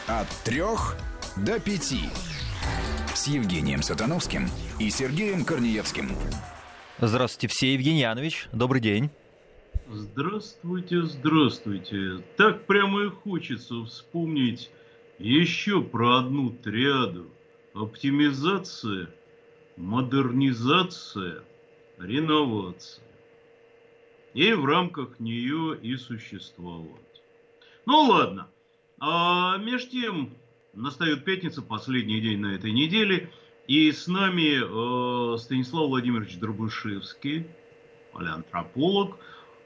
От 3 до 5. С Евгением Сатановским и Сергеем Корнеевским. Здравствуйте, Всей Евгеньянович. Добрый день. Здравствуйте, здравствуйте. Так прямо и хочется вспомнить еще про одну триаду. Оптимизация, модернизация, реновация. И в рамках нее и существовать. Ну ладно. А между тем настает пятница, последний день на этой неделе. И с нами Станислав Владимирович Дробышевский, палеантрополог.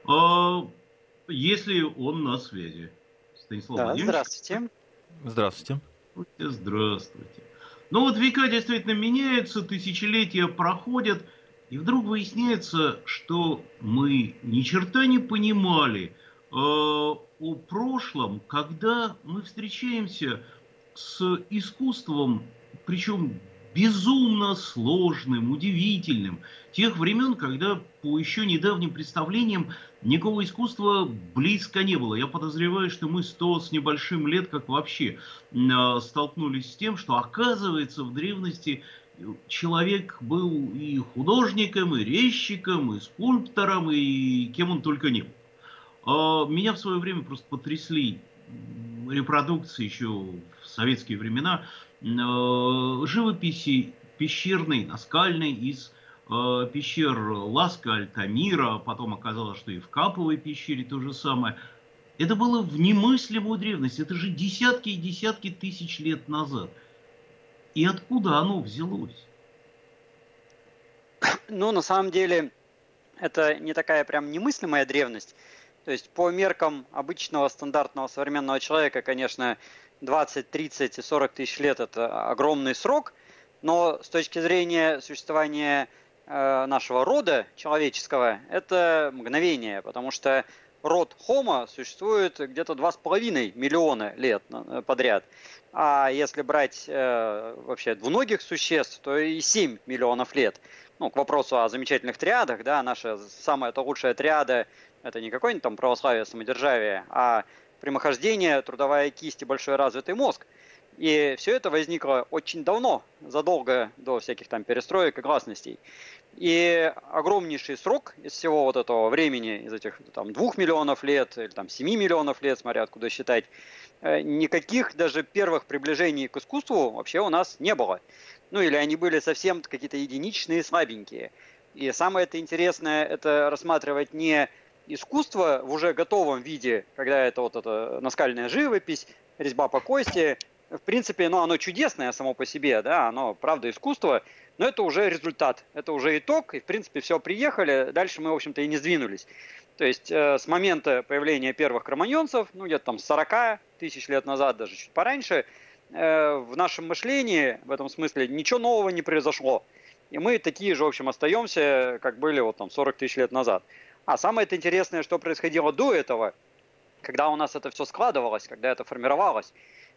Если он на связи. Станислав Владимирович. Здравствуйте. Здравствуйте. Здравствуйте. Ну вот века действительно меняются, тысячелетия проходят, и вдруг выясняется, что мы ни черта не понимали о прошлом, когда мы встречаемся с искусством, причем безумно сложным, удивительным, тех времен, когда по еще недавним представлениям никакого искусства близко не было. Я подозреваю, что мы 100 с небольшим лет как вообще столкнулись с тем, что оказывается в древности человек был и художником, и резчиком, и скульптором, и кем он только не был. Меня в свое время просто потрясли репродукции еще в советские времена живописи пещерной, наскальной из пещер Ласка, Альтамира, потом оказалось, что и в Каповой пещере то же самое. Это было в немыслимую древность, это же десятки и десятки тысяч лет назад. И откуда оно взялось? Ну, на самом деле, это не такая прям немыслимая древность. То есть, по меркам обычного стандартного современного человека, конечно, 20, 30 и 40 тысяч лет – это огромный срок, но с точки зрения существования нашего рода человеческого, это мгновение, потому что род Homo существует где-то 2,5 миллиона лет подряд. А если брать вообще двуногих существ, то и 7 миллионов лет. Ну, к вопросу о замечательных триадах, да, наша самая-то лучшая триада – это не какое-нибудь там православие, самодержавие, а прямохождение, трудовая кисть и большой развитый мозг. И все это возникло очень давно, задолго до всяких там перестроек и гласностей. И огромнейший срок из всего вот этого времени, из этих там 2 миллионов лет или там 7 миллионов лет, смотря откуда считать, никаких даже первых приближений к искусству вообще у нас не было. Ну или они были совсем какие-то единичные, слабенькие. И самое это интересное, это рассматривать не искусство в уже готовом виде, когда это вот эта наскальная живопись, резьба по кости. В принципе, ну, оно чудесное само по себе, да, оно, правда, искусство, но это уже результат, это уже итог, и, в принципе, все, приехали, дальше мы, в общем-то, и не сдвинулись. То есть, с момента появления первых кроманьонцев, ну, где-то там 40 тысяч лет назад, даже чуть пораньше, в нашем мышлении, в этом смысле, ничего нового не произошло. И мы такие же, в общем, остаемся, как были вот там 40 тысяч лет назад. А самое интересное, что происходило до этого, когда у нас это все складывалось, когда это формировалось.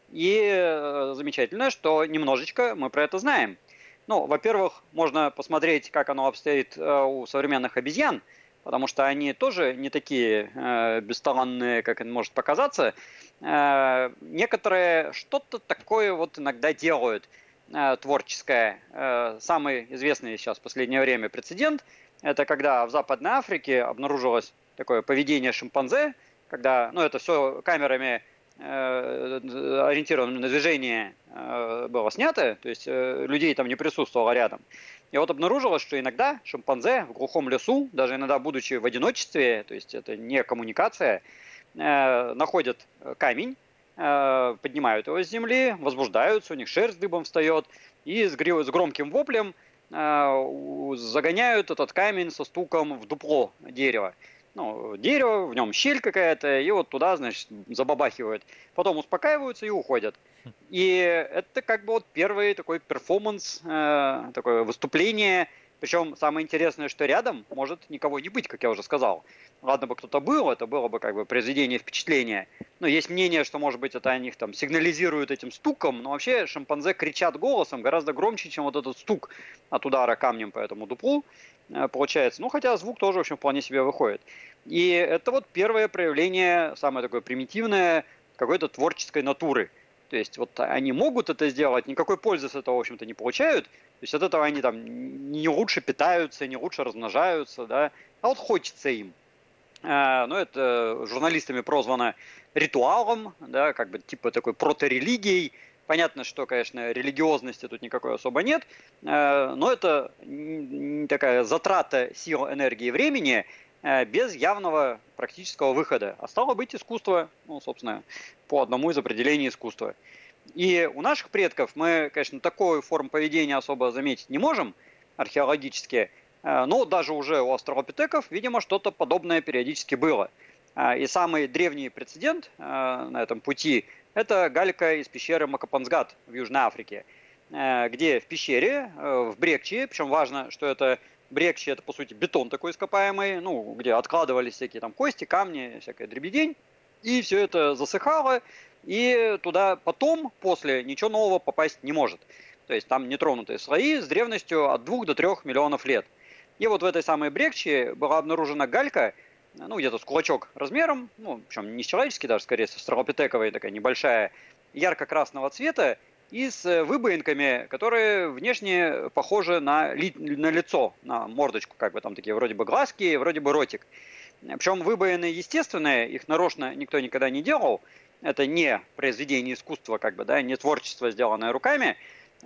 И замечательно, что немножечко мы про это знаем. Ну, во-первых, можно посмотреть, как оно обстоит у современных обезьян, потому что они тоже не такие бесталанные, как это может показаться. Некоторые что-то такое вот иногда делают творческое. Самый известный сейчас в последнее время прецедент – это когда в Западной Африке обнаружилось такое поведение шимпанзе, когда, ну, это все камерами ориентированным на движение было снято, то есть людей там не присутствовало рядом. И вот обнаружилось, что иногда шимпанзе в глухом лесу, даже иногда будучи в одиночестве, то есть это не коммуникация, находят камень, поднимают его с земли, возбуждаются, у них шерсть дыбом встает, и с громким воплем загоняют этот камень со стуком в дупло дерева. Ну, дерево, в нем щель какая-то, и вот туда, значит, забабахивают. Потом успокаиваются и уходят. И это как бы вот первый такой перформанс, такое выступление. Причем самое интересное, что рядом может никого не быть, как я уже сказал. Ладно бы кто-то был, это было бы как бы произведение впечатления. Но есть мнение, что, может быть, это они их там сигнализируют этим стуком, но вообще шимпанзе кричат голосом гораздо громче, чем вот этот стук от удара камнем по этому дуплу получается. Ну, хотя звук тоже, в общем, вполне себе выходит. И это вот первое проявление, самое такое примитивное, какой-то творческой натуры. То То есть вот они могут это сделать, никакой пользы с этого, в общем-то, не получают. То есть от этого они там не лучше питаются, не лучше размножаются, да, а вот хочется им. Но это журналистами прозвано ритуалом, да, как бы типа такой проторелигией. Понятно, что, конечно, религиозности тут никакой особо нет, но это такая затрата сил, энергии и времени без явного практического выхода. А стало быть искусство, ну, собственно, по одному из определений искусства. И у наших предков мы, конечно, такую форму поведения особо заметить не можем археологически, но даже уже у австралопитеков, видимо, что-то подобное периодически было. И самый древний прецедент на этом пути – это галька из пещеры Макапансгат в Южной Африке, где в пещере, в брекче, причем важно, что это брекче – это, по сути, бетон такой ископаемый, ну, где откладывались всякие там кости, камни, всякая дребедень, и все это засыхало, и туда потом, после, ничего нового попасть не может. То есть там нетронутые слои с древностью от 2 до 3 миллионов лет. И вот в этой самой брекче была обнаружена галька, ну, где-то с кулачок размером, ну, причем не с человеческий даже, скорее, с австралопитековой, такая небольшая, ярко-красного цвета, и с выбоинками, которые внешне похожи на лицо, на мордочку, как бы там такие вроде бы глазки, вроде бы ротик. Причем выбоины естественные, их нарочно никто никогда не делал, это не произведение искусства, как бы, да, не творчество, сделанное руками.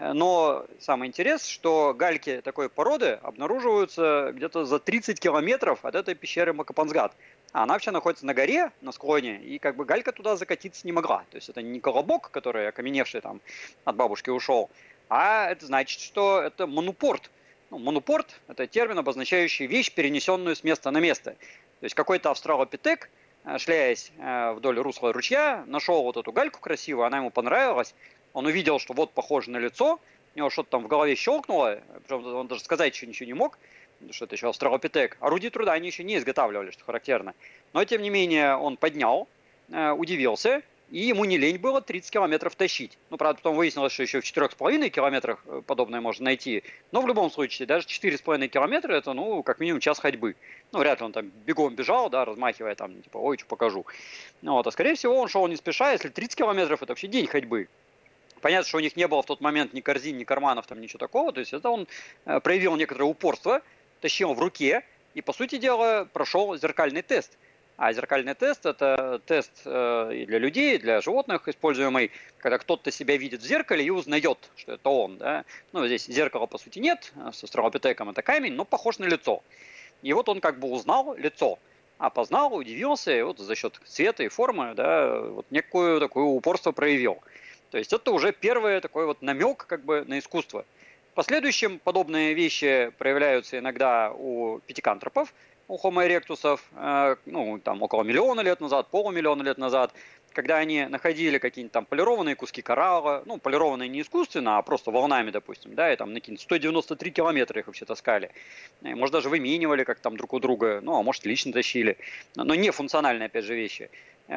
Но самый интерес, что гальки такой породы обнаруживаются где-то за 30 километров от этой пещеры Макапансгат. А она вообще находится на горе, на склоне, и как бы галька туда закатиться не могла. То есть это не колобок, который окаменевший там от бабушки ушел, а это значит, что это монупорт. Ну, монупорт – это термин, обозначающий вещь, перенесенную с места на место. То есть какой-то австралопитек, шляясь вдоль русла ручья, нашел вот эту гальку красивую, она ему понравилась. Он увидел, что вот похоже на лицо, у него что-то там в голове щелкнуло, причем он даже сказать еще ничего не мог, потому что это еще австралопитек. Орудий труда они еще не изготавливали, что характерно. Но, тем не менее, он поднял, удивился, и ему не лень было 30 километров тащить. Ну, правда, потом выяснилось, что еще в 4,5 километрах подобное можно найти. Но в любом случае, даже 4,5 километра – это, ну, как минимум час ходьбы. Ну, вряд ли он там бегом бежал, да, размахивая там, типа, ой, что покажу. Ну, вот, а скорее всего, он шел не спеша, если 30 километров – это вообще день ходьбы. Понятно, что у них не было в тот момент ни корзин, ни карманов, там ничего такого. То есть это он проявил некоторое упорство, тащил в руке и, по сути дела, прошел зеркальный тест. А зеркальный тест – это тест и для людей, и для животных используемый, когда кто-то себя видит в зеркале и узнает, что это он. Да? Ну, здесь зеркала, по сути, нет, с австралопитеком это камень, но похож на лицо. И вот он как бы узнал лицо, опознал, удивился, и вот за счет цвета и формы, да, вот некое такое упорство проявил. То есть это уже первый такой вот намек как бы на искусство. В последующем подобные вещи проявляются иногда у пятикантропов, у Homo erectus'ов, ну, там около миллиона лет назад, полумиллиона лет назад, когда они находили какие-нибудь там полированные куски коралла, ну, полированные не искусственно, а просто волнами, допустим, да, и там на какие-нибудь 193 километра их вообще таскали. И, может, даже выменивали как там друг у друга, ну, а может, лично тащили, но не функциональные, опять же, вещи.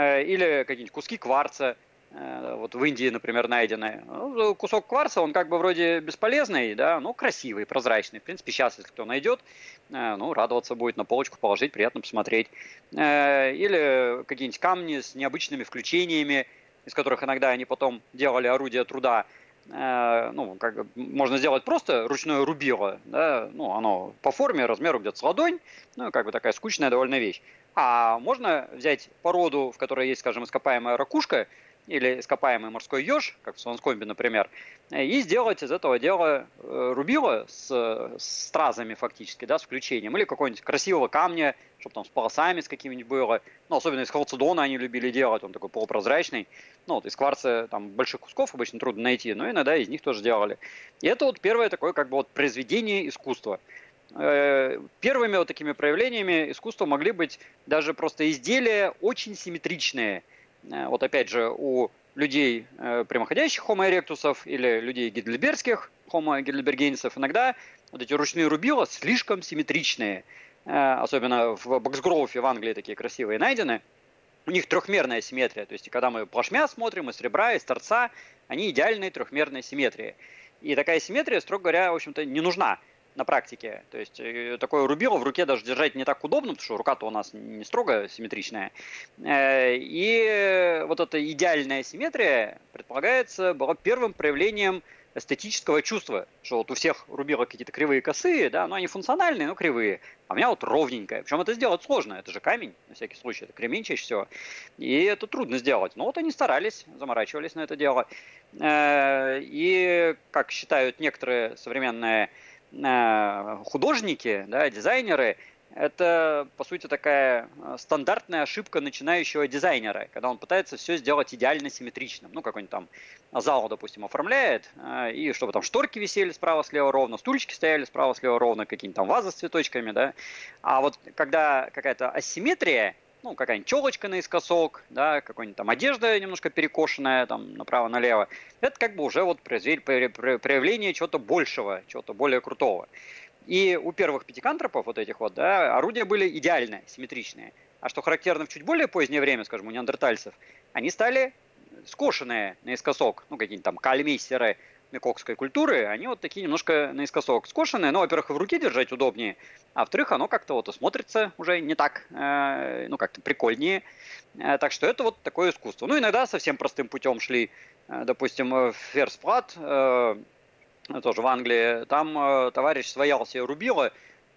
Или какие-нибудь куски кварца, вот в Индии, например, найдены. Ну, кусок кварца, он как бы вроде бесполезный, да, но красивый, прозрачный. В принципе, сейчас, если кто найдет, ну, радоваться будет, на полочку положить, приятно посмотреть. Или какие-нибудь камни с необычными включениями, из которых иногда они потом делали орудия труда. Ну, как можно сделать просто ручное рубило, да, ну, оно по форме, размеру где-то с ладонь, ну, как бы такая скучная довольно вещь. А можно взять породу, в которой есть, скажем, ископаемая ракушка, или ископаемый морской еж, как в Сванскомбе, например, и сделать из этого дела рубило с стразами фактически, да, с включением, или какого-нибудь красивого камня, чтобы там с полосами с какими-нибудь было, ну, особенно из халцедона они любили делать, он такой полупрозрачный, ну, вот из кварца там больших кусков обычно трудно найти, но иногда из них тоже делали. И это вот первое такое как бы вот произведение искусства. Первыми вот такими проявлениями искусства могли быть даже просто изделия очень симметричные. Вот опять же, у людей прямоходящих Homo erectus'ов или людей гейдельбергских Homo heidelbergensis иногда вот эти ручные рубила слишком симметричные. Особенно в Боксгроуфе в Англии такие красивые найдены. У них трехмерная симметрия. То есть, когда мы плашмя смотрим, из ребра, из торца, они идеальные трехмерной симметрии. И такая симметрия, строго говоря, в общем-то, не нужна. на практике. То есть такое рубило в руке даже держать не так удобно, потому что рука-то у нас не строго симметричная. И вот эта идеальная симметрия, предполагается, была первым проявлением эстетического чувства, что вот у всех рубилок какие-то кривые косые, да, но они функциональные, но кривые, а у меня вот ровненькая. Причем это сделать сложно, это же камень, на всякий случай, это кремень чаще всего, и это трудно сделать. Но вот они старались, заморачивались на это дело. И, как считают некоторые современные художники, да, дизайнеры, это, по сути, такая стандартная ошибка начинающего дизайнера, когда он пытается все сделать идеально симметричным. Ну, какой-нибудь там зал, допустим, оформляет, и чтобы там шторки висели справа-слева ровно, стульчики стояли справа-слева ровно, какие-нибудь там вазы с цветочками, да. А вот когда какая-то асимметрия, ну, какая-нибудь челочка наискосок, да, какая-нибудь там одежда немножко перекошенная, там, направо-налево, это как бы уже вот проявление чего-то большего, чего-то более крутого. И у первых пятикантропов, вот этих вот, да, орудия были идеально симметричные. А что характерно в чуть более позднее время, скажем, у неандертальцев, они стали скошенные наискосок, ну, какие-нибудь там кальмейстеры мекокской культуры, они вот такие немножко наискосок скошенные. Ну, во-первых, в руке держать удобнее, а во-вторых, оно как-то вот и смотрится уже не так, ну, как-то прикольнее. Так что это вот такое искусство. Ну, иногда совсем простым путем шли, допустим, в Ферспрат, тоже в Англии, там товарищ своял себе рубило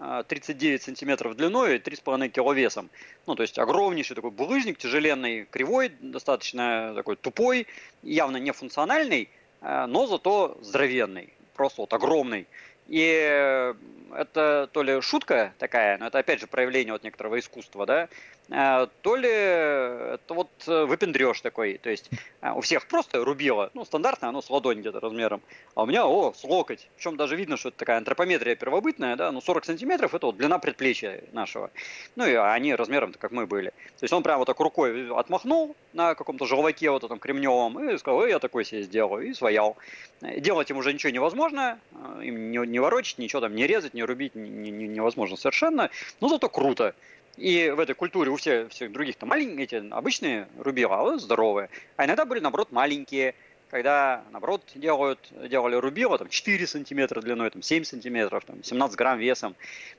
39 сантиметров длиной и 3,5 кило весом. Ну, то есть огромнейший такой булыжник, тяжеленный, кривой, достаточно такой тупой, явно не функциональный, но зато здоровенный, просто вот огромный. И это то ли шутка такая, но это опять же проявление вот некоторого искусства, да, то ли это вот выпендреж такой, то есть у всех просто рубило, ну, стандартное, оно с ладонь где-то размером, а у меня, с локоть, причем даже видно, что это такая антропометрия первобытная, да, ну, 40 сантиметров, это вот длина предплечья нашего, ну, и они размером-то как мы были, то есть он прямо вот так рукой отмахнул на каком-то желваке вот этом кремневом и сказал, я такой себе сделаю, и своял. Делать им уже ничего невозможно, им не ворочать, ничего там не резать, не рубить невозможно совершенно, но зато круто. И в этой культуре у всех других-то маленькие, эти обычные рубила, а здоровые. А иногда были, наоборот, маленькие, когда, наоборот, делали рубило там, 4 сантиметра длиной, там, 7 сантиметров, там, 17 грамм весом.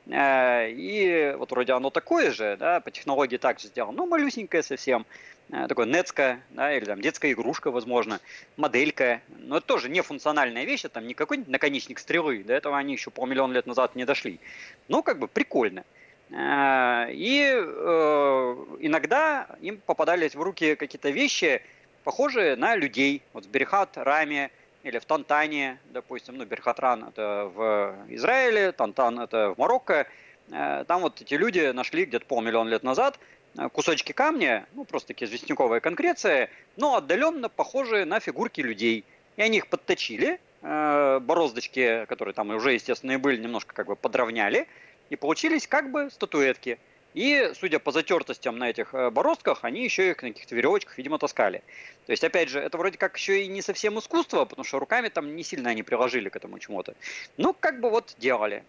И вот вроде оно такое же, да, по технологии так же сделано, но малюсенькое совсем. Такое нецка, да, или там детская игрушка, возможно, моделька. Но это тоже не функциональная вещь, это там не какой-нибудь наконечник стрелы, до этого они еще полмиллиона лет назад не дошли. Но как бы прикольно. И иногда им попадались в руки какие-то вещи, похожие на людей. Вот в Берхат-Раме или в Тантане, допустим, ну, Берхат-Ран это в Израиле, Тантан это в Марокко. Там вот эти люди нашли где-то полмиллиона лет назад кусочки камня, ну, просто такие известняковая конкреция, но отдаленно похожие на фигурки людей. И они их подточили, бороздочки, которые там уже, естественно, и были, немножко как бы подровняли, и получились как бы статуэтки. И, судя по затертостям на этих бороздках, они еще их на каких-то веревочках, видимо, таскали. То есть, опять же, это вроде как еще и не совсем искусство, потому что руками там не сильно они приложили к этому чему-то. Ну, как бы вот делали.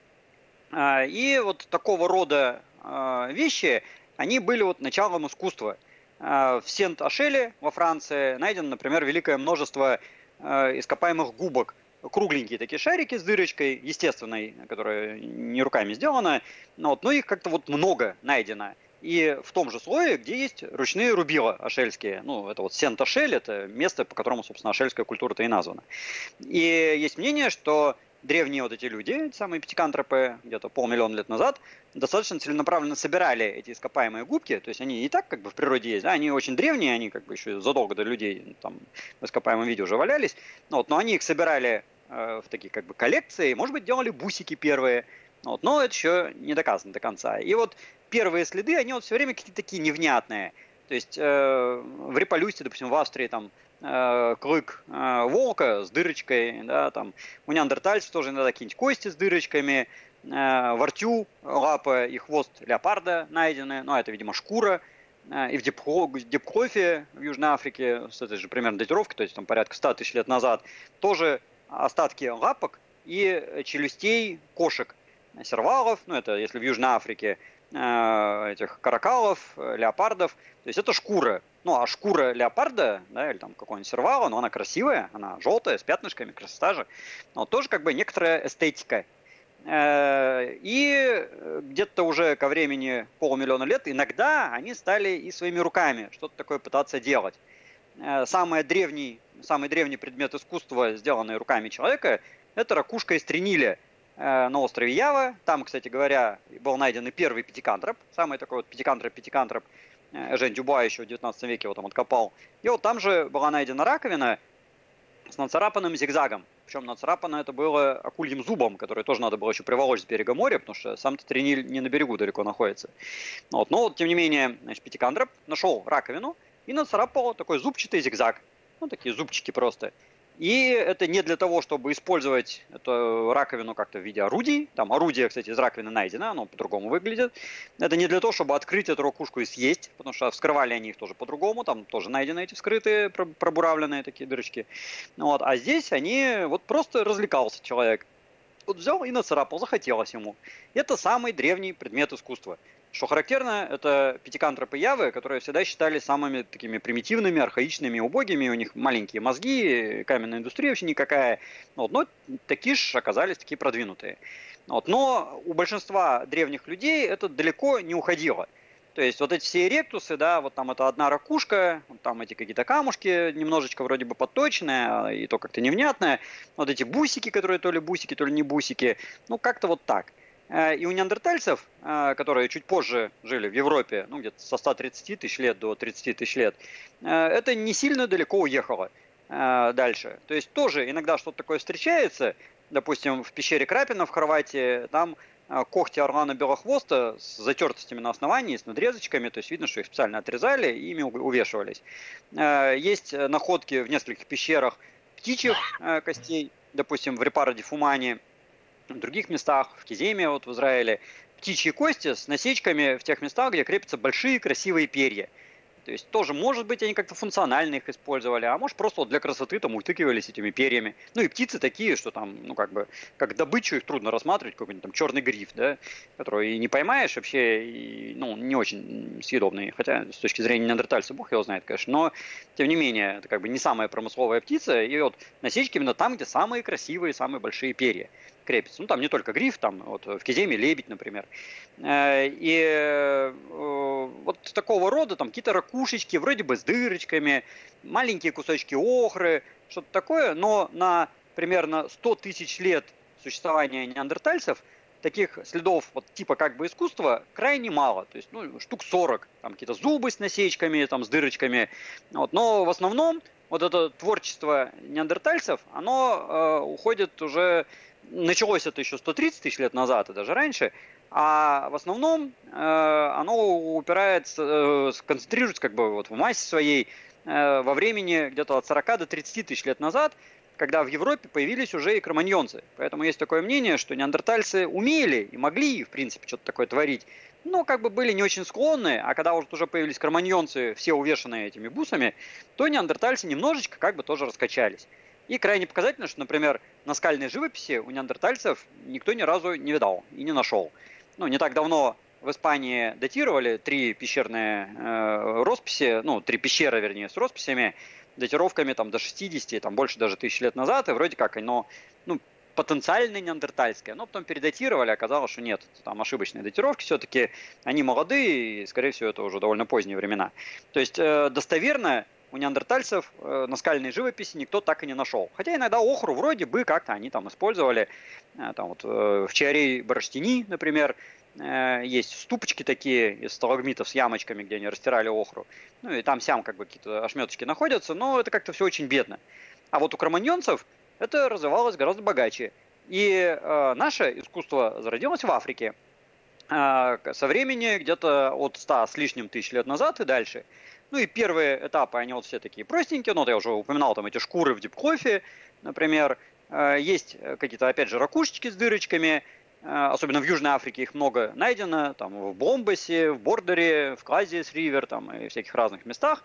И вот такого рода вещи, они были вот началом искусства. В Сент-Ашеле во Франции найдено, например, великое множество ископаемых губок. Кругленькие такие шарики с дырочкой, естественной, которая не руками сделана, но их как-то вот много найдено. И в том же слое, где есть ручные рубила ашельские. Ну, это вот Сент-Ашель, это место, по которому, собственно, ашельская культура-то и названа. И есть мнение, что древние вот эти люди, эти самые пятикантропы, где-то полмиллиона лет назад, достаточно целенаправленно собирали эти ископаемые губки, то есть они и так как бы в природе есть, да, они очень древние, они как бы еще задолго до людей там в ископаемом виде уже валялись, но они их собирали в такие как бы коллекции, может быть, делали бусики первые, но это еще не доказано до конца. И вот первые следы, они вот все время какие-то такие невнятные, то есть в Реполюсте, допустим, в Австрии там клык волка с дырочкой, да, там у неандертальцев тоже иногда какие-нибудь кости с дырочками, в ртю лапы и хвост леопарда найдены, ну, это, видимо, шкура, и в Дипкрофе в Южной Африке с этой же примерно датировкой, то есть там порядка 100 тысяч лет назад, тоже остатки лапок и челюстей кошек, сервалов, ну, это если в Южной Африке, этих каракалов, леопардов, то есть это шкура. Ну, а шкура леопарда, да, или там какого-нибудь сервала, но она красивая, она желтая, с пятнышками, красота же. Но тоже как бы некоторая эстетика. И где-то уже ко времени полумиллиона лет иногда они стали и своими руками что-то такое пытаться делать. Самый древний предмет искусства, сделанный руками человека, это ракушка из Триниля на острове Ява. Там, кстати говоря, был найден и первый пятикантроп, самый такой вот пятикантроп. Жень Дюбуа еще в 19 веке его там откопал. И вот там же была найдена раковина с нацарапанным зигзагом. Причем нацарапано это было акульим зубом, который тоже надо было еще приволочь с берега моря, потому что сам Триниль не на берегу далеко находится. Вот. Но вот, тем не менее, значит, пятикантроп нашел раковину и нацарапал такой зубчатый зигзаг. Ну, такие зубчики просто. И это не для того, чтобы использовать эту раковину как-то в виде орудий. Там орудие, кстати, из раковины найдено, оно по-другому выглядит. Это не для того, чтобы открыть эту ракушку и съесть, потому что вскрывали они их тоже по-другому. Там тоже найдены эти вскрытые, пробуравленные такие дырочки. Вот. А здесь они вот просто развлекался человек. Вот взял и нацарапал, захотелось ему. Это самый древний предмет искусства. Что характерно, это пятикантропы Явы, которые всегда считались самыми такими примитивными, архаичными, убогими. У них маленькие мозги, каменная индустрия вообще никакая. Вот, но такие же оказались такие продвинутые. Вот, но у большинства древних людей это далеко не уходило. То есть вот эти все эректусы, да, вот там это одна ракушка, вот там эти какие-то камушки немножечко вроде бы подточенные, и то как-то невнятное. Вот эти бусики, которые то ли бусики, то ли не бусики. Ну, как-то вот так. И у неандертальцев, которые чуть позже жили в Европе, ну где-то со 130 тысяч лет до 30 тысяч лет, это не сильно далеко уехало дальше. То есть тоже иногда что-то такое встречается, допустим, в пещере Крапина в Хорватии, там когти орлана белохвоста с затертостями на основании, с надрезочками, то есть видно, что их специально отрезали и ими увешивались. Есть находки в нескольких пещерах птичьих костей, допустим, в Репаро-ди-Фумане, в других местах, в Киземе, вот в Израиле, птичьи кости с насечками в тех местах, где крепятся большие красивые перья. То есть тоже, может быть, они как-то функционально их использовали, а может просто вот для красоты там утыкивались этими перьями. Ну и птицы такие, что там, ну как бы, как добычу их трудно рассматривать, какой-нибудь там черный гриф, да, который и не поймаешь вообще, и, ну, не очень съедобный, хотя с точки зрения неандертальца бог его знает, конечно, но тем не менее, это как бы не самая промысловая птица, и вот насечки именно там, где самые красивые, самые большие перья крепится. Ну, там не только гриф, там вот в Киземе лебедь, например. И вот такого рода там какие-то ракушечки, вроде бы с дырочками, маленькие кусочки охры, что-то такое, но на примерно 100 тысяч лет существования неандертальцев таких следов вот типа как бы искусства крайне мало. То есть, ну, штук 40. Там какие-то зубы с насечками, там с дырочками. Вот. Но в основном вот это творчество неандертальцев, оно уходит уже... Началось это еще 130 тысяч лет назад и даже раньше, а в основном оно упирается, концентрируется как бы вот в массе своей во времени где-то от 40 до 30 тысяч лет назад, когда в Европе появились уже и кроманьонцы. Поэтому есть такое мнение, что неандертальцы умели и могли, в принципе, что-то такое творить, но как бы были не очень склонны, а когда уже появились кроманьонцы, все увешанные этими бусами, то неандертальцы немножечко как бы тоже раскачались. И крайне показательно, что, например, наскальной живописи у неандертальцев никто ни разу не видал и не нашел. Ну, не так давно в Испании датировали 3 пещерные росписи, ну, 3 пещеры, вернее, с росписями, датировками там до 60, там больше даже тысяч лет назад, и вроде как оно, ну, потенциально неандертальское, но потом передатировали, оказалось, что нет, там ошибочные датировки все-таки, они молодые, и, скорее всего, это уже довольно поздние времена. То есть достоверно у неандертальцев наскальной живописи никто так и не нашел. Хотя иногда охру вроде бы как-то они там использовали. Там вот в Чиарей-Бараштини, например, есть ступочки такие из сталагмитов с ямочками, где они растирали охру. Ну и там сям как бы какие-то ошметочки находятся, но это как-то все очень бедно. А вот у кроманьонцев это развивалось гораздо богаче. И наше искусство зародилось в Африке. Со времени где-то от 100 с лишним тысяч лет назад и дальше. Ну и первые этапы, они вот все такие простенькие, ну, вот я уже упоминал там эти шкуры в дипкофе, например, есть какие-то, опять же, ракушечки с дырочками, особенно в Южной Африке их много найдено, там в Бомбасе, в Бордере, в Казиес-Ривер, там и всяких разных местах,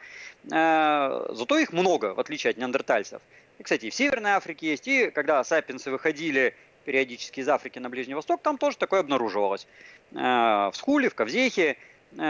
зато их много, в отличие от неандертальцев. И, кстати, и в Северной Африке есть, и когда сапиенсы выходили периодически из Африки на Ближний Восток, там тоже такое обнаруживалось. В Схуле, в Кавзехе,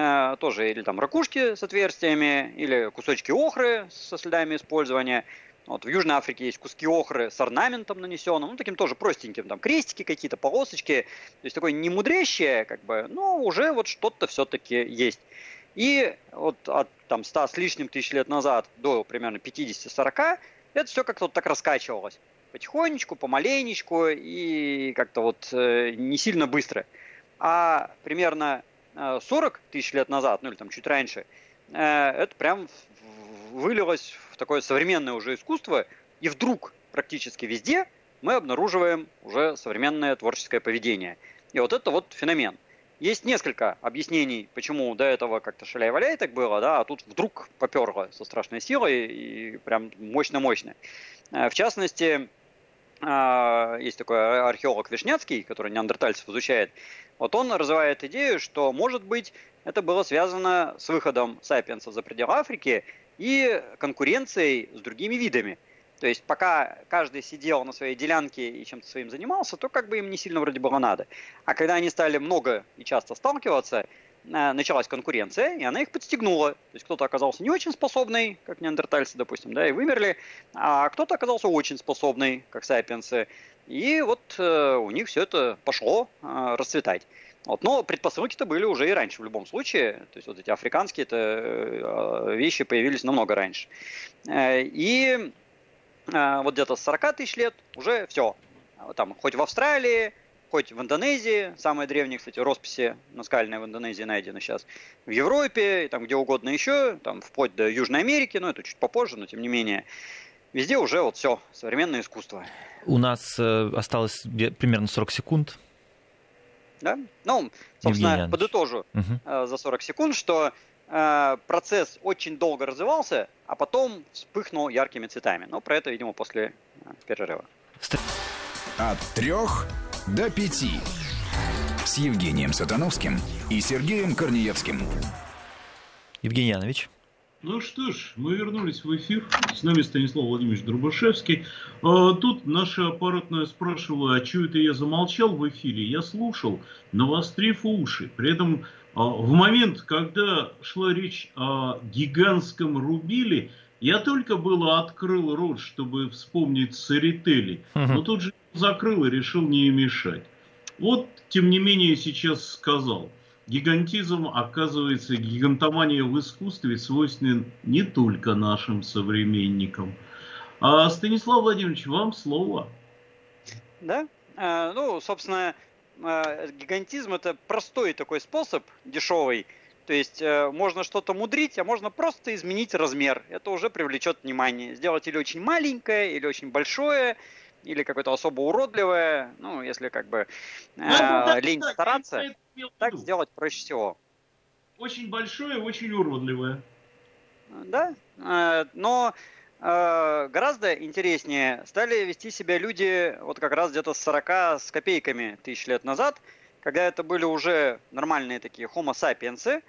тоже или там ракушки с отверстиями, или кусочки охры со следами использования. Вот в Южной Африке есть куски охры с орнаментом нанесенным, ну, таким тоже простеньким, там крестики какие-то, полосочки. То есть такое не мудрящее, как бы, но уже вот что-то все-таки есть. И вот от там 100 с лишним тысяч лет назад до примерно 50-40 это все как-то вот так раскачивалось. Потихонечку, помаленечку и как-то вот не сильно быстро. А примерно 40 тысяч лет назад, ну или там чуть раньше, это прям вылилось в такое современное уже искусство, и вдруг практически везде мы обнаруживаем уже современное творческое поведение. И вот это вот феномен. Есть несколько объяснений, почему до этого как-то шаляй-валяй так было, да, а тут вдруг поперло со страшной силой и прям мощно-мощно. В частности, есть такой археолог Вишняцкий, который неандертальцев изучает. Вот он развивает идею, что, может быть, это было связано с выходом сапиенсов за пределы Африки и конкуренцией с другими видами. То есть пока каждый сидел на своей делянке и чем-то своим занимался, то как бы им не сильно вроде было надо. А когда они стали много и часто сталкиваться, началась конкуренция, и она их подстегнула. То есть кто-то оказался не очень способный, как неандертальцы, допустим, да, и вымерли, а кто-то оказался очень способный, как сапиенсы. И вот у них все это пошло расцветать. Вот. Но предпосылки-то были уже и раньше в любом случае. То есть вот эти африканские вещи появились намного раньше. И вот где-то с 40 тысяч лет уже все. Там, хоть в Австралии, хоть в Индонезии, самые древние, кстати, росписи наскальные в Индонезии найдены сейчас, в Европе, там где угодно еще, там вплоть до Южной Америки, но это чуть попозже, но тем не менее, везде уже вот все, современное искусство. У нас осталось примерно 40 секунд. Да? Ну, собственно, подытожу за 40 секунд, что процесс очень долго развивался, а потом вспыхнул яркими цветами. Но про это, видимо, после перерыва. От 3 до 5 с Евгением Сатановским и Сергеем Корнеевским. Евгений Янович. Ну что ж, мы вернулись в эфир. С нами Станислав Владимирович Дробышевский. Тут наша аппаратная спрашивала, а что это я замолчал в эфире? Я слушал, навострив уши. При этом в момент, когда шла речь о гигантском рубиле, я только было открыл рот, чтобы вспомнить Церетели, но тут же закрыл и решил не мешать. Вот, тем не менее, сейчас сказал. Гигантизм, оказывается, гигантомания в искусстве свойственен не только нашим современникам. Станислав Владимирович, вам слово. Да? Ну, собственно, гигантизм – это простой такой способ, дешевый. То есть можно что-то мудрить, а можно просто изменить размер. Это уже привлечет внимание. Сделать или очень маленькое, или очень большое, или какое-то особо уродливое. Ну, если как бы лень стараться, так сделать проще всего. Очень большое, очень уродливое. Да, но гораздо интереснее стали вести себя люди вот как раз где-то с 40 с копейками тысяч лет назад, когда это были уже нормальные такие homo sapiens,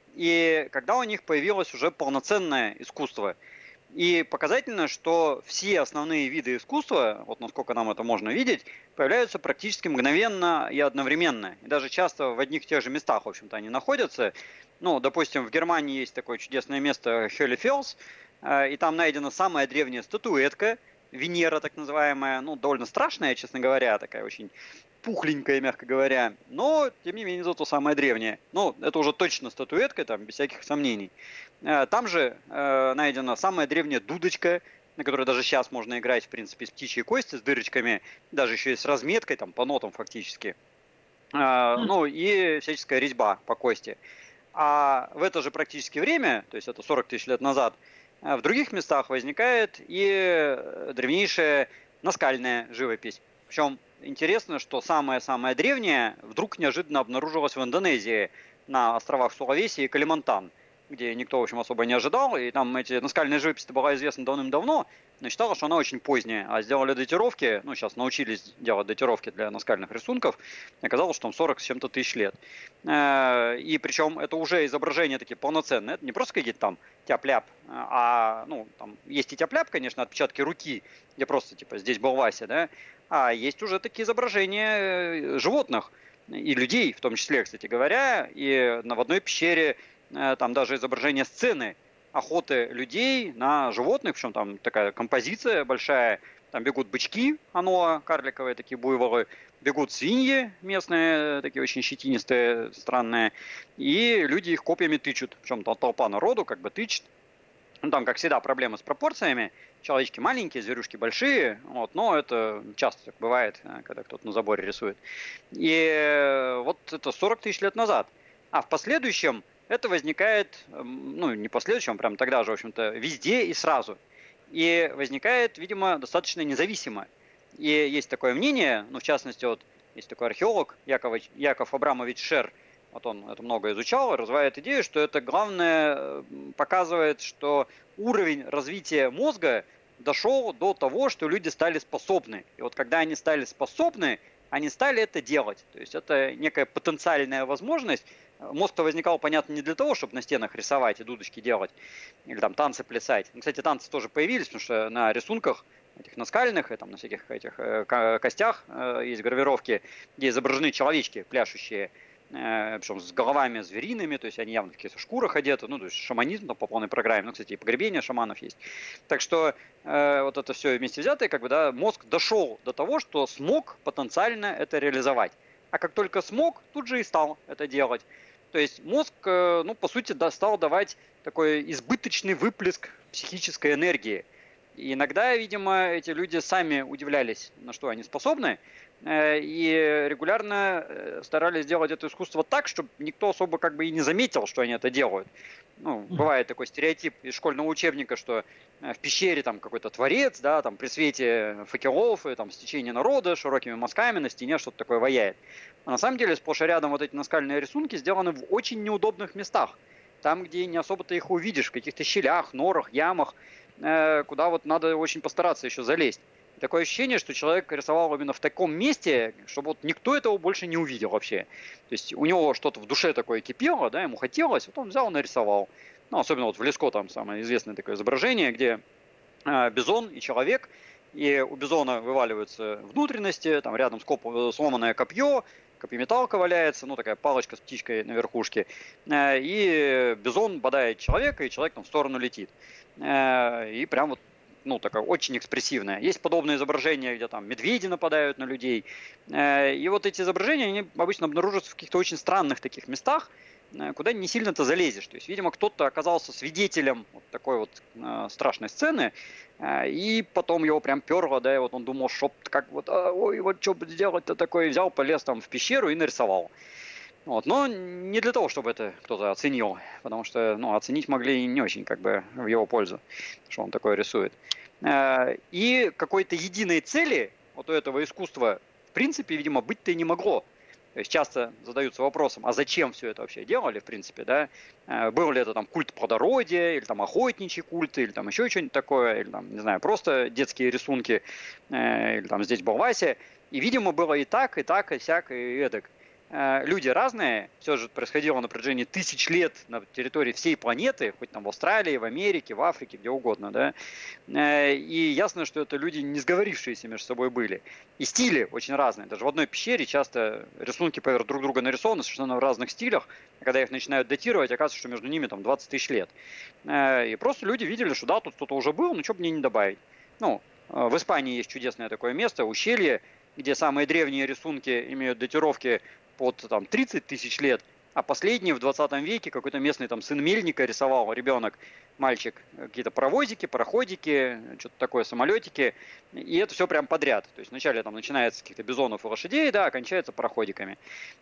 и когда у них появилось уже полноценное искусство. И показательно, что все основные виды искусства, вот насколько нам это можно видеть, появляются практически мгновенно и одновременно. И даже часто в одних и тех же местах, в общем-то, они находятся. Ну, допустим, в Германии есть такое чудесное место Хёллефелс, и там найдена самая древняя статуэтка, Венера так называемая, ну, довольно страшная, честно говоря, такая очень пухленькая, мягко говоря, но, тем не менее, зато самая древняя. Ну, это уже точно статуэтка, там, без всяких сомнений. Там же найдена самая древняя дудочка, на которой даже сейчас можно играть, в принципе, из птичьей кости, с дырочками, даже еще и с разметкой, там, по нотам фактически. Ну, и всяческая резьба по кости. А в это же практически время, то есть это 40 тысяч лет назад, в других местах возникает и древнейшая наскальная живопись. Причем интересно, что самая-самая древняя вдруг неожиданно обнаружилась в Индонезии, на островах Сулавеси и Калимантан, где никто, в общем, особо не ожидал. И там эти наскальная живопись была известна давным-давно, но считалось, что она очень поздняя. А сделали датировки, ну, сейчас научились делать датировки для наскальных рисунков, и оказалось, что там 40 с чем-то тысяч лет. И причем это уже изображения такие полноценные. Это не просто какие-то там тяп-ляп, а, ну, там есть и тяп-ляп, конечно, отпечатки руки, где просто, типа, здесь был Вася, да, а есть уже такие изображения животных и людей, в том числе, кстати говоря, и в одной пещере там даже изображение сцены охоты людей на животных, причем там такая композиция большая, там бегут бычки, карликовые такие буйволы, бегут свиньи местные, такие очень щетинистые, странные, и люди их копьями тычут, причем там толпа народу как бы тычет. Ну, там, как всегда, проблемы с пропорциями. Человечки маленькие, зверюшки большие, но это часто так бывает, когда кто-то на заборе рисует. И вот это 40 тысяч лет назад. А в последующем это возникает, не в последующем, прям тогда же, в общем-то, везде и сразу. И возникает, видимо, достаточно независимо. И есть такое мнение, в частности, вот есть такой археолог Яков Абрамович Шер, вот он это много изучал, развивает идею, что это главное показывает, что уровень развития мозга дошел до того, что люди стали способны. И вот когда они стали способны, они стали это делать. То есть это некая потенциальная возможность. Мозг-то возникал, понятно, не для того, чтобы на стенах рисовать и дудочки делать, или там танцы плясать. Кстати, танцы тоже появились, потому что на рисунках этих наскальных, и там на всяких этих костях есть гравировки, где изображены человечки пляшущие, причем с головами звериными, то есть они явно в каких-то шкурах одеты, то есть шаманизм по полной программе, кстати, и погребения шаманов есть. Так что вот это все вместе взятое, мозг дошел до того, что смог потенциально это реализовать. А как только смог, тут же и стал это делать. То есть мозг, по сути, стал давать такой избыточный выплеск психической энергии. И иногда, видимо, эти люди сами удивлялись, на что они способны, и регулярно старались делать это искусство так, чтобы никто особо и не заметил, что они это делают. Бывает такой стереотип из школьного учебника, что в пещере там какой-то творец, да, там при свете факелов и там стечение народа широкими мазками на стене что-то такое ваяет. А на самом деле сплошь и рядом вот эти наскальные рисунки сделаны в очень неудобных местах. Там, где не особо-то их увидишь, в каких-то щелях, норах, ямах, куда вот надо очень постараться еще залезть. Такое ощущение, что человек рисовал именно в таком месте, чтобы вот никто этого больше не увидел вообще. То есть у него что-то в душе такое кипело, да, ему хотелось, вот он взял и нарисовал. Особенно вот в Леско там самое известное такое изображение, где бизон и человек, и у бизона вываливаются внутренности, там рядом сломанное копье, копьеметалка валяется, такая палочка с птичкой на верхушке, и бизон бодает человека, и человек там в сторону летит. И прям вот такая очень экспрессивная. Есть подобные изображения, где там медведи нападают на людей. И вот эти изображения, они обычно обнаруживаются в каких-то очень странных таких местах, куда не сильно-то залезешь. То есть, видимо, кто-то оказался свидетелем вот такой вот страшной сцены, и потом его прям перло, да, и вот он думал, что бы сделать-то такое, взял, полез там в пещеру и нарисовал. Но не для того, чтобы это кто-то оценил, потому что, оценить могли не очень в его пользу, что он такое рисует. И какой-то единой цели вот у этого искусства, в принципе, видимо, быть-то и не могло. То есть часто задаются вопросом, а зачем все это вообще делали, в принципе, да? Был ли это там культ плодородия, или там охотничий культ, или там еще что-нибудь такое, или там, не знаю, просто детские рисунки, или там здесь был Вася. И, видимо, было и так, и сяк, и эдак. Люди разные, все же происходило на протяжении тысяч лет на территории всей планеты, хоть там в Австралии, в Америке, в Африке, где угодно, да. И ясно, что это люди, не сговорившиеся между собой были. И стили очень разные. Даже в одной пещере часто рисунки поверх друг друга нарисованы совершенно в разных стилях. А когда их начинают датировать, оказывается, что между ними там 20 тысяч лет. И просто люди видели, что да, тут кто-то уже был, что бы мне не добавить. В Испании есть чудесное такое место, ущелье, где самые древние рисунки имеют датировки под 30 тысяч лет, а последний в 20 веке какой-то местный там сын мельника рисовал, ребенок, мальчик, какие-то паровозики, пароходики, что-то такое, самолетики, и это все прям подряд. То есть вначале там начинается с каких-то бизонов и лошадей, да, а кончается пароходиками.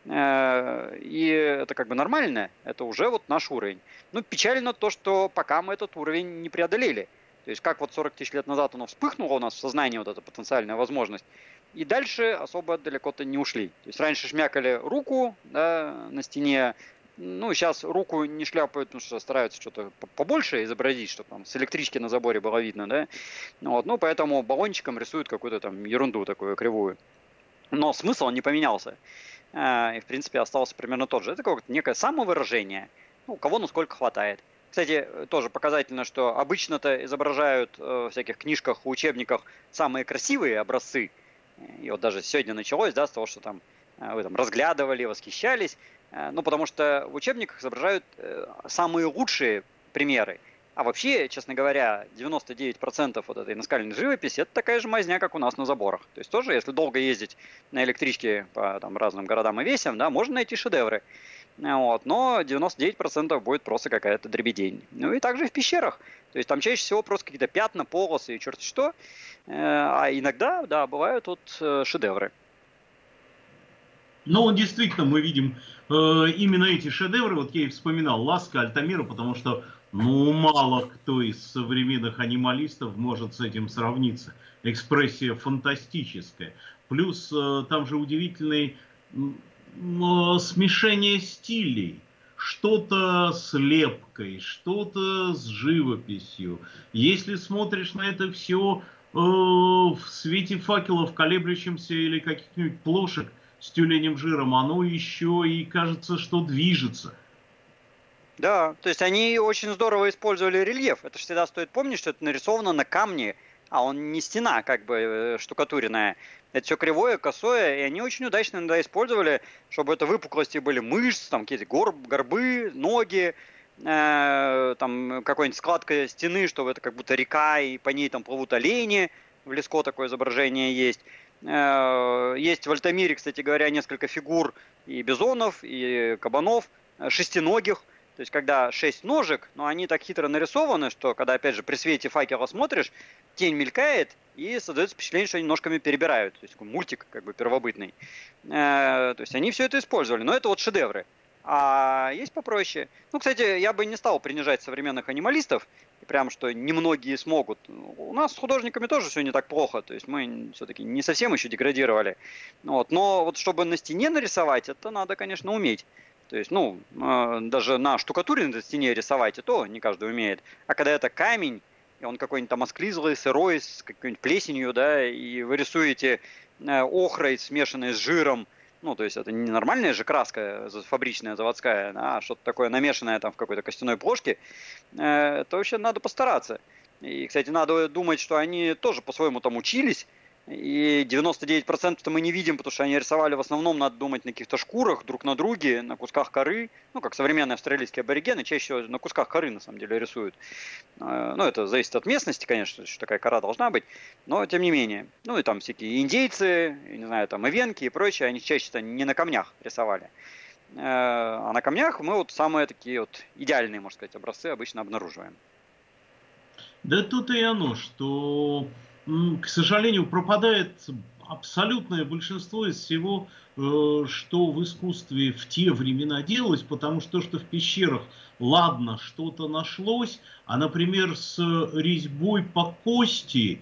И это нормально, это уже вот наш уровень. Печально то, что пока мы этот уровень не преодолели. То есть как 40 тысяч лет назад оно вспыхнуло у нас в сознании, вот эта потенциальная возможность, и дальше особо далеко-то не ушли. То есть раньше шмякали руку, да, на стене, сейчас руку не шляпают, потому что стараются что-то побольше изобразить, чтобы там с электрички на заборе было видно, да. Поэтому баллончиком рисуют какую-то там ерунду такую кривую. Но смысл он не поменялся. И, в принципе, остался примерно тот же. Это какое-то некое самовыражение, у кого насколько хватает. Кстати, тоже показательно, что обычно-то изображают в всяких книжках, учебниках самые красивые образцы. И вот даже сегодня началось, да, с того, что там вы там разглядывали, восхищались. Потому что в учебниках изображают самые лучшие примеры. А вообще, честно говоря, 99% вот этой наскальной живописи – это такая же мазня, как у нас на заборах. То есть тоже, если долго ездить на электричке по там, разным городам и весям, да, можно найти шедевры. Вот, но 99% будет просто какая-то дребедень. Ну и также и в пещерах. То есть там чаще всего просто какие-то пятна, полосы и черт что. А иногда, да, бывают вот шедевры. Ну, действительно, мы видим именно эти шедевры. Вот я и вспоминал Ласка, Альтамира, потому что мало кто из современных анималистов может с этим сравниться. Экспрессия фантастическая. Плюс там же удивительный смешение стилей. Что-то с лепкой, что-то с живописью. Если смотришь на это все в свете факелов, колеблющимся или каких-нибудь плошек с тюленем жиром, оно еще и кажется, что движется. Да, то есть они очень здорово использовали рельеф. Это же всегда стоит помнить, что это нарисовано на камне, а он не стена как бы штукатуренная. Это все кривое, косое, и они очень удачно иногда использовали, чтобы это выпуклости были мышц, там какие-то горбы, ноги, там какой-нибудь складка стены, чтобы это как будто река, и по ней там плывут олени, в Леско такое изображение есть. Есть в Альтамире, кстати говоря, несколько фигур и бизонов, и кабанов, шестиногих. То есть, когда 6 ножек, но они так хитро нарисованы, что, когда, опять же, при свете факела смотришь, тень мелькает, и создается впечатление, что они ножками перебирают. То есть, такой мультик, как бы, первобытный. То есть, они все это использовали. Но это вот шедевры. А есть попроще. Ну, кстати, я бы не стал принижать современных анималистов, прям что немногие смогут. У нас с художниками тоже все не так плохо. То есть, мы все-таки не совсем еще деградировали. Вот. Но вот чтобы на стене нарисовать, это надо, конечно, уметь. То есть, даже на штукатуре на стене рисовать, и то не каждый умеет. А когда это камень, и он какой-нибудь там осклизлый, сырой, с какой-нибудь плесенью, да, и вы рисуете охрой, смешанной с жиром, ну, то есть это не нормальная же краска фабричная, заводская, а что-то такое намешанное там в какой-то костяной плошке, то вообще надо постараться. И, кстати, надо думать, что они тоже по-своему там учились, и 99% мы не видим, потому что они рисовали в основном, надо думать, на каких-то шкурах, друг на друге, на кусках коры. Ну, как современные австралийские аборигены, чаще всего на кусках коры, на самом деле, рисуют. Ну, это зависит от местности, конечно, что такая кора должна быть, но тем не менее. Ну, и там всякие индейцы, не знаю, там ивенки и прочее, они чаще-то не на камнях рисовали. А на камнях мы вот самые такие вот идеальные, можно сказать, образцы обычно обнаруживаем. Да тут и оно, что... К сожалению, пропадает абсолютное большинство из всего, что в искусстве в те времена делалось, потому что то, что в пещерах, ладно, что-то нашлось, а, например, с резьбой по кости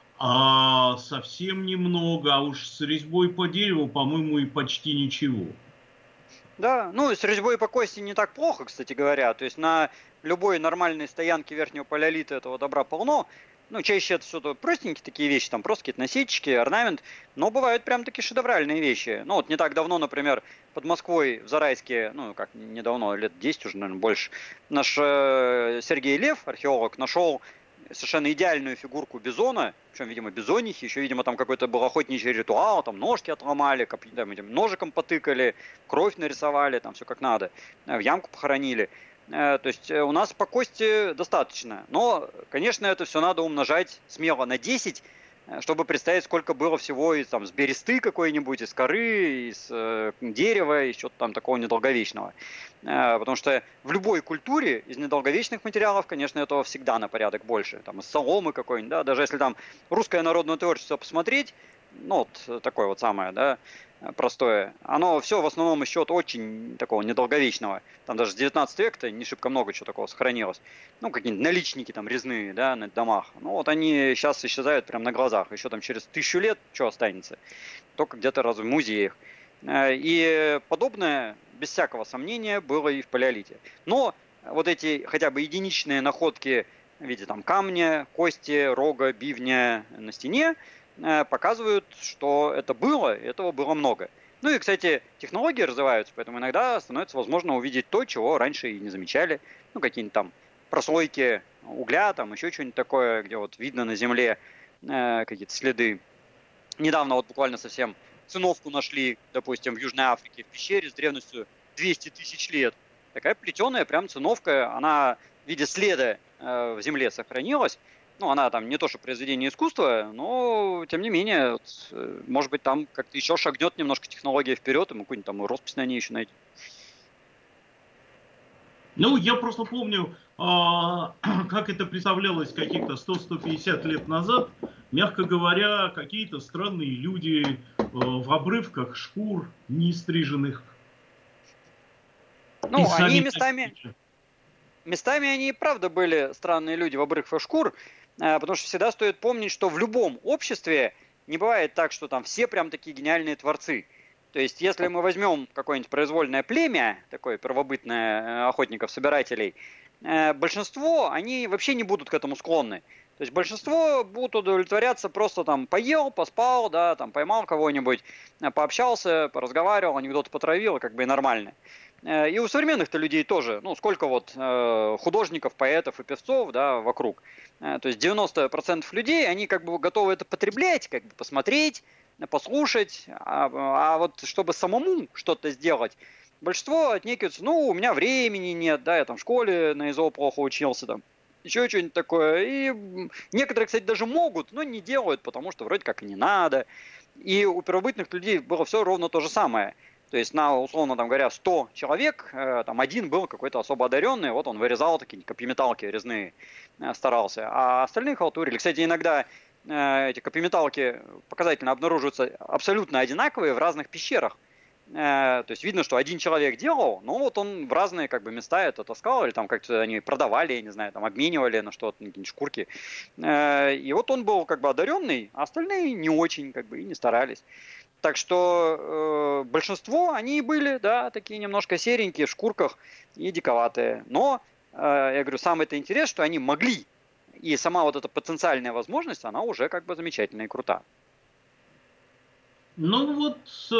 совсем немного, а уж с резьбой по дереву, по-моему, и почти ничего. Да, ну, с резьбой по кости не так плохо, кстати говоря, то есть на любой нормальной стоянке верхнего палеолита этого добра полно. Ну, чаще это все простенькие такие вещи, там просто какие-то насечки, орнамент, но бывают прям такие шедевральные вещи. Ну, вот не так давно, например, под Москвой в Зарайске, ну, как недавно, лет 10 уже, наверное, больше, наш Сергей Лев, археолог, нашел совершенно идеальную фигурку бизона, причем, видимо, бизонихи, еще, видимо, там какой-то был охотничий ритуал, там ножки отломали, там, этим ножиком потыкали, кровь нарисовали, там все как надо, в ямку похоронили. То есть у нас по кости достаточно. Но, конечно, это все надо умножать смело на 10, чтобы представить, сколько было всего из там, с бересты какой-нибудь, из коры, из дерева, из чего-то там такого недолговечного. Потому что в любой культуре из недолговечных материалов, конечно, этого всегда на порядок больше. Там, из соломы какой-нибудь, да, даже если там русское народное творчество посмотреть, ну, вот такое вот самое, да, простое. Оно все в основном из чего-то очень такого недолговечного. Там даже с 19 века не шибко много чего такого сохранилось. Ну, какие-нибудь наличники там резные, да, на домах. Ну, вот они сейчас исчезают прямо на глазах. Еще там через 1000 лет что останется? Только где-то разве в музеях. И подобное, без всякого сомнения, было и в палеолите. Но вот эти хотя бы единичные находки в виде там камня, кости, рога, бивня на стене показывают, что это было, и этого было много. Ну и, кстати, технологии развиваются, поэтому иногда становится возможно увидеть то, чего раньше и не замечали. Ну, какие-нибудь там прослойки угля, там еще что-нибудь такое, где вот видно на земле какие-то следы. Недавно вот буквально совсем циновку нашли, допустим, в Южной Африке в пещере с древностью 200 тысяч лет. Такая плетеная прям циновка, она в виде следа в земле сохранилась. Ну, она там не то, что произведение искусства, но, тем не менее, может быть, там как-то еще шагнет немножко технология вперед, и мы какую-нибудь там роспись на ней еще найдем. Ну, я просто помню, как это представлялось каких-то 100-150 лет назад. Мягко говоря, какие-то странные люди в обрывках шкур нестриженных. Ну, они местами они и правда были странные люди в обрывках шкур, потому что всегда стоит помнить, что в любом обществе не бывает так, что там все прям такие гениальные творцы. То есть, если мы возьмем какое-нибудь произвольное племя, такое первобытное охотников-собирателей, большинство, они вообще не будут к этому склонны. То есть, большинство будут удовлетворяться просто там поел, поспал, да, там поймал кого-нибудь, пообщался, поразговаривал, анекдоты потравил, как бы и нормально. И у современных-то людей тоже, ну, сколько вот художников, поэтов и певцов, да, вокруг. То есть 90% людей, они как бы готовы это потреблять, как бы посмотреть, послушать, а вот чтобы самому что-то сделать, большинство отнекиваются, ну, у меня времени нет, да, я там в школе на ИЗО плохо учился, там, еще что-нибудь такое. И некоторые, кстати, даже могут, но не делают, потому что вроде как и не надо. И у первобытных людей было все ровно то же самое. То есть на, условно там говоря, 100 человек, там один был какой-то особо одаренный, вот он вырезал такие копьеметалки резные, старался, а остальные халтурили. Кстати, иногда эти копьеметалки показательно обнаруживаются абсолютно одинаковые в разных пещерах. То есть видно, что один человек делал, но вот он в разные как бы места это таскал, или там как-то они продавали, я не знаю, там обменивали на что-то, на какие-нибудь шкурки. И вот он был как бы одаренный, а остальные не очень как бы и не старались. Так что большинство, они были, да, такие немножко серенькие, в шкурках и диковатые. Но, я говорю, самое-то интересное, что они могли. И сама вот эта потенциальная возможность, она уже как бы замечательная и крута. Ну вот,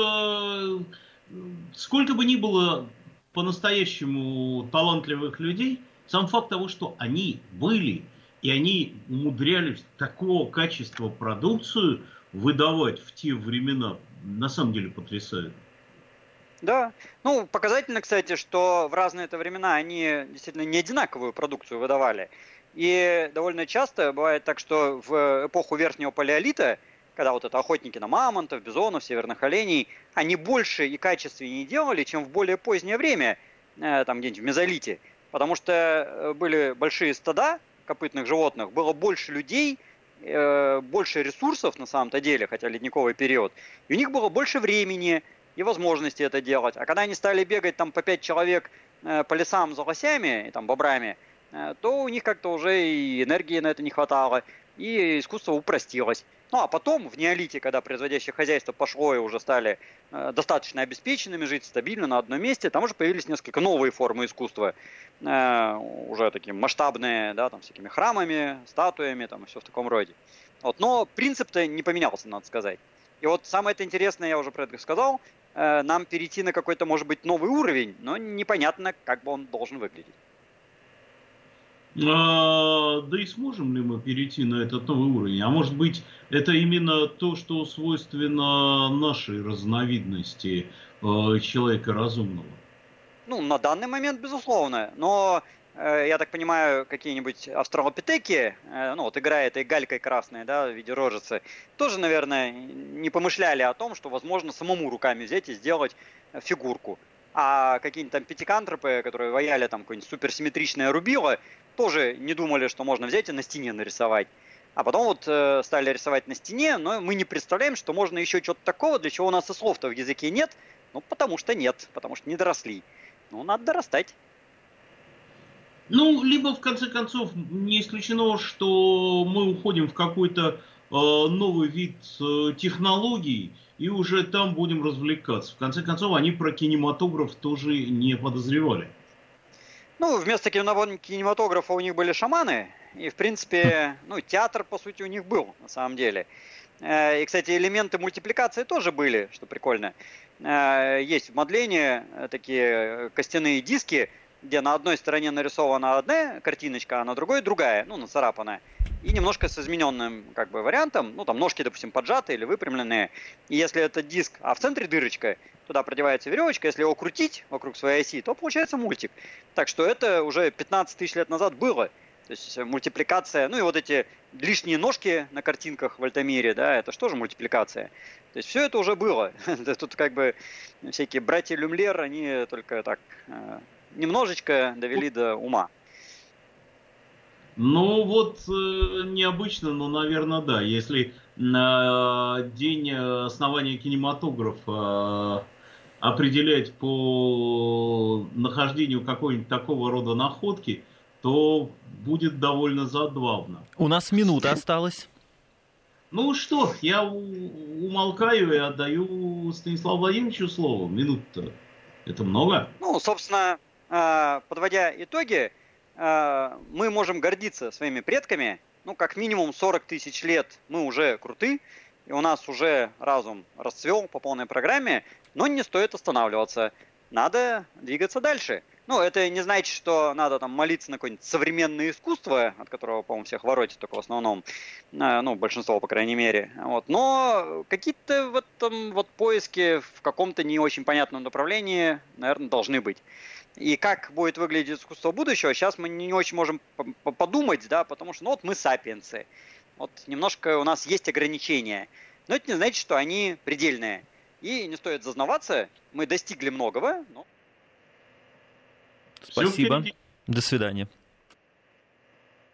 сколько бы ни было по-настоящему талантливых людей, сам факт того, что они были, и они умудрялись такого качества продукцию выдавать в те времена, на самом деле потрясает. Да, ну показательно, кстати, что в разные это времена они действительно не одинаковую продукцию выдавали. И довольно часто бывает так, что в эпоху верхнего палеолита, когда вот это охотники на мамонтов, бизонов, северных оленей, они больше и качественнее делали, чем в более позднее время, там где-нибудь в мезолите. Потому что были большие стада копытных животных, было больше людей, больше ресурсов на самом-то деле, хотя ледниковый период, и у них было больше времени и возможности это делать. А когда они стали бегать там по 5 человек по лесам за лосями и там бобрами, то у них как-то уже и энергии на это не хватало, и искусство упростилось. Ну а потом, в неолите, когда производящее хозяйство пошло и уже стали достаточно обеспеченными, жить стабильно на одном месте, там уже появились несколько новые формы искусства, уже такие масштабные, да, там всякими храмами, статуями, там и все в таком роде. Вот, но принцип-то не поменялся, надо сказать. И вот самое это интересное, я уже про это сказал, нам перейти на какой-то, может быть, новый уровень, но непонятно, как бы он должен выглядеть. Да и сможем ли мы перейти на этот новый уровень? А может быть, это именно то, что свойственно нашей разновидности человека разумного? Ну, на данный момент, безусловно. Но, я так понимаю, какие-нибудь австралопитеки, ну, вот играя этой галькой красной, да, в виде рожицы, тоже, наверное, не помышляли о том, что возможно самому руками взять и сделать фигурку. А какие-нибудь там пятикантропы, которые ваяли там какое-нибудь суперсимметричное рубило, тоже не думали, что можно взять и на стене нарисовать. А потом вот стали рисовать на стене, но мы не представляем, что можно еще что-то такого, для чего у нас и слов-то в языке нет. Ну, потому что нет, потому что не доросли. Ну, надо дорастать. Ну, либо, в конце концов, не исключено, что мы уходим в какой-то новый вид технологий, и уже там будем развлекаться. В конце концов, они про кинематограф тоже не подозревали. Ну, вместо кинематографа у них были шаманы, и, в принципе, ну, театр, по сути, у них был, на самом деле. И, кстати, элементы мультипликации тоже были, что прикольно. Есть в Мадлене такие костяные диски, где на одной стороне нарисована одна картиночка, а на другой другая, ну, нацарапанная. И немножко с измененным как бы вариантом, ну, там ножки, допустим, поджатые или выпрямленные. И если это диск, а в центре дырочка, туда продевается веревочка, если его крутить вокруг своей оси, то получается мультик. Так что это уже 15 тысяч лет назад было. То есть мультипликация, ну и вот эти лишние ножки на картинках в Альтамире, да, это что же мультипликация? То есть все это уже было. Тут как бы всякие братья Люмьер, они только так немножечко довели до ума. Ну вот необычно, но, наверное, да. Если день основания кинематографа определять по нахождению какой-нибудь такого рода находки, то будет довольно забавно. У нас минута осталась. Ну что, я умолкаю и отдаю Станиславу Владимировичу слово. Минут-то это много? Ну, собственно, подводя итоги, мы можем гордиться своими предками. Ну, как минимум 40 тысяч лет мы уже круты, и у нас уже разум расцвел по полной программе, но не стоит останавливаться. Надо двигаться дальше. Ну, это не значит, что надо там молиться на какое-нибудь современное искусство, от которого, по-моему, всех воротит только в основном, ну, большинство, по крайней мере. Вот. Но какие-то в этом вот поиски в каком-то не очень понятном направлении, наверное, должны быть. И как будет выглядеть искусство будущего, сейчас мы не очень можем подумать, да, потому что, ну, вот мы сапиенсы. Вот немножко у нас есть ограничения. Но это не значит, что они предельные. И не стоит зазнаваться, мы достигли многого. Но... Спасибо. До свидания.